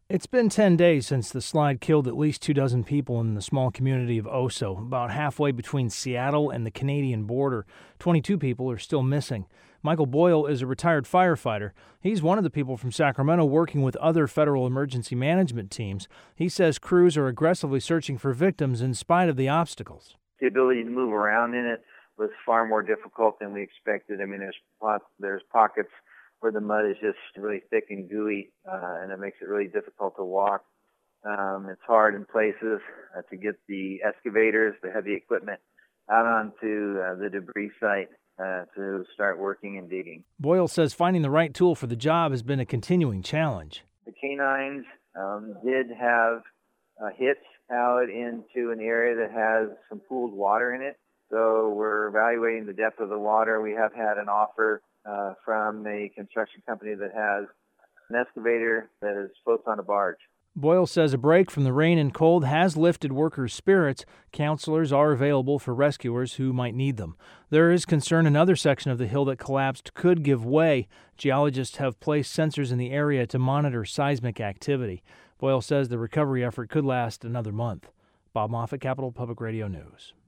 It's been 10 days since the slide killed at least 24 people in the small community of Oso, about halfway between Seattle and the Canadian border. 22 people are still missing. Michael Boyle is a retired firefighter. He's one of the people from Sacramento working with other federal emergency management teams. He says crews are aggressively searching for victims in spite of the obstacles. The ability to move around in it was far more difficult than we expected. I mean, there's pockets where the mud is just really thick and gooey, and it makes it really difficult to walk. It's hard in places to get the excavators, the heavy equipment, out onto the debris site to start working and digging. Boyle says finding the right tool for the job has been a continuing challenge. The canines did have hits out into an area that has some pooled water in it. So we're evaluating the depth of the water. We have had an offer from a construction company that has an excavator that floats on a barge. Boyle says a break from the rain and cold has lifted workers' spirits. Counselors are available for rescuers who might need them. There is concern another section of the hill that collapsed could give way. Geologists have placed sensors in the area to monitor seismic activity. Boyle says the recovery effort could last another month. Bob Moffett, Capital Public Radio News.